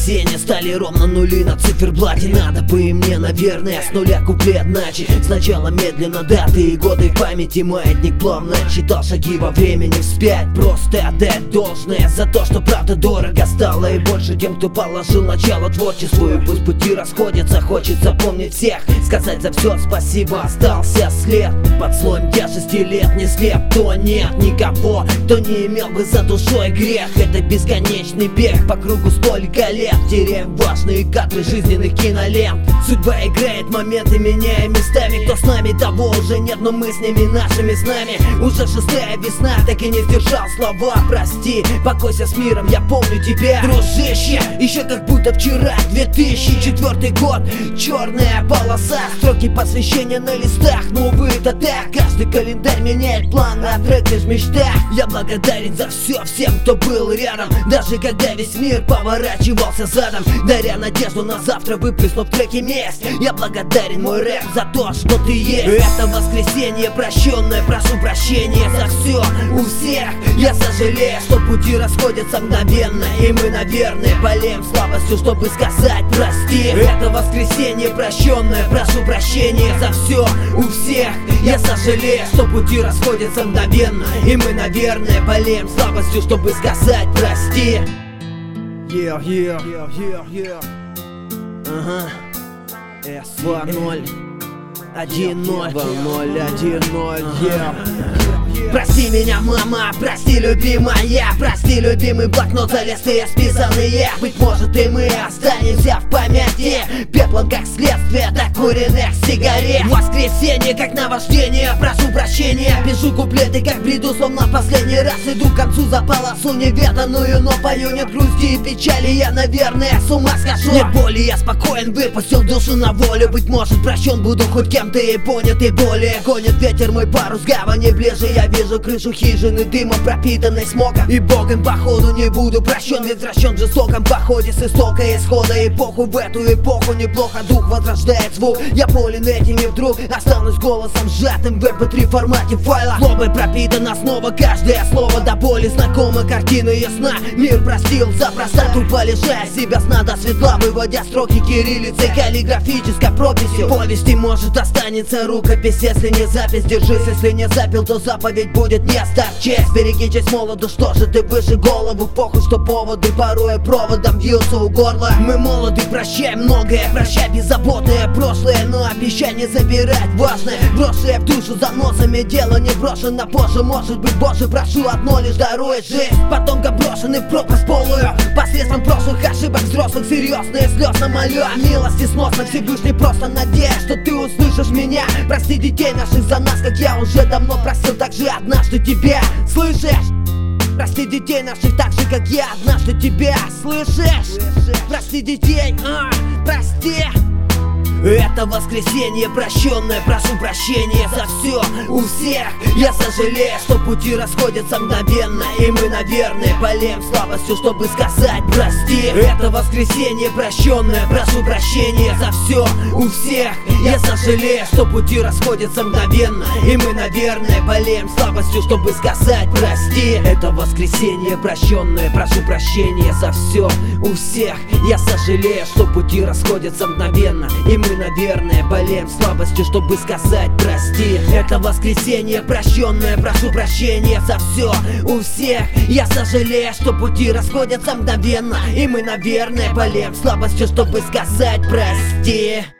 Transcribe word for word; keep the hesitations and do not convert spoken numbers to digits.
воскресенье стали ровно нули на циферблате. Надо бы и мне, наверное, с нуля куплет начать. Сначала медленно даты и годы в памяти. Маятник плавно читал шаги во времени вспять. Просто отдать должное за то, что правда дорого стало. И больше тем, кто положил начало творчеству. И пусть пути расходятся, хочется помнить всех. Сказать за все спасибо, остался след. Под слоем тяжести лет не слеп, то нет никого, кто не имел бы за душой грех. Это бесконечный бег по кругу столько лет. Теряем важные кадры жизненных кинолент. Судьба играет моменты, меняя местами. Кто с нами, того уже нет, но мы с ними, нашими с нами. Уже шестая весна, так и не сдержал слова. Прости, покойся с миром, я помню тебя, дружище. Еще как будто вчера, две тысячи четвёртый год. Черная полоса, строки посвящения на листах. Но увы, это так, каждый календарь меняет план, а трек лишь мечта. Я благодарен за все всем, кто был рядом, даже когда весь мир поворачивался задом. Даря надежду на завтра, выплеснув в треке месть. Я благодарен, мой рэп, за то, что ты есть. Это воскресенье прощенное, прошу прощения за все у всех. Я сожалею, что пути расходятся мгновенно, и мы, наверное, болеем слабостью, чтобы сказать прости. Это воскресенье прощенное, прошу прощения за все у всех. Я сожалею, что пути расходятся мгновенно, и мы, наверное, болеем слабостью, чтобы сказать прости. Yeah, yeah, yeah, yeah, yeah. Ага. два ноль один ноль два ноль один ноль. Прости меня, мама, прости, любимая, прости, любимый блокнот за листы списанные. Быть может, и мы останемся в памяти пеплом, как следствие докуренных сигарет. Воскресенье, как наваждение, прошу прощения. Пишу куплеты, как бреду, словно последний раз. Иду к концу за полосу неведанную, но пою нет грусти и печали. Я, наверное, с ума схожу. Нет боли, я спокоен, выпустил душу на волю. Быть может, прощен буду хоть кем-то и понят, и более гонит ветер мой парус гавани ближе. Я вижу крышу хижины, дымом пропитанной смогом. И богом походу не буду прощен, ведь возвращен в жестоком походе с истока исхода. Эпоху в эту эпоху неплохо дух возрождает звук. Я болен этим и вдруг останусь голосом сжатым в эм пэ три формате файла. Злобой пропитана снова каждое слово, до боли знакома картина ясна. Мир простил за простоту, полишая себя сна до светла, выводя строки кириллицей, каллиграфической прописью. Повести может останется рукопись, если не запись, держись, если не запил, то заповедь будет не оставь честь. Береги честь молоду, что же ты выше голову, похуй, что поводы порой проводом вьются у горла. Мы молоды, прощай многое, прощай беззаботное прошлое, но обещай не забирать важное, брошенное в душу заносами. Дело не брошено позже, может быть, боже, прошу одно лишь даруй жизнь. Потомкам брошены в пропасть полую посредством прошлых ошибок взрослых. Серьезные слезно молю о милости сносно, Всевышний просто надеюсь, что ты услышишь меня. Прости детей наших за нас, как я уже давно просил также однажды тебя, слышишь? Прости детей наших так же, как я однажды тебя, слышишь? Прости детей, а, прости. Это воскресенье прощенное, прошу прощения за все у всех. Я сожалею, что пути расходятся мгновенно, и мы, наверное, болеем слабостью, чтобы сказать прости. Это воскресенье прощенное, прошу прощения за все у всех. Я сожалею, что пути расходятся мгновенно, и мы, наверное, болеем слабостью, чтобы сказать прости. Это воскресенье прощенное, прошу прощения за все у всех. Я сожалею, что пути расходятся мгновенно, и мы, наверное, болеем слабостью, чтобы сказать прости. Это воскресенье прощенное, прошу прощения за все у всех. Я сожалею, что пути расходятся мгновенно, и мы, наверное, болеем слабостью, чтобы сказать прости.